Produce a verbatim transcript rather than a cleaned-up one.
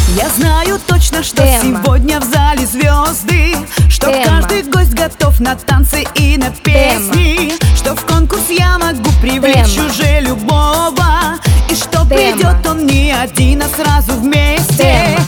Я знаю точно, что Тема. сегодня в зале звезды, что Тема. каждый гость готов на танцы и на песни, что в конкурс я могу привлечь Тема. уже любого, и что Тема. придет он не один, а сразу вместе. Тема.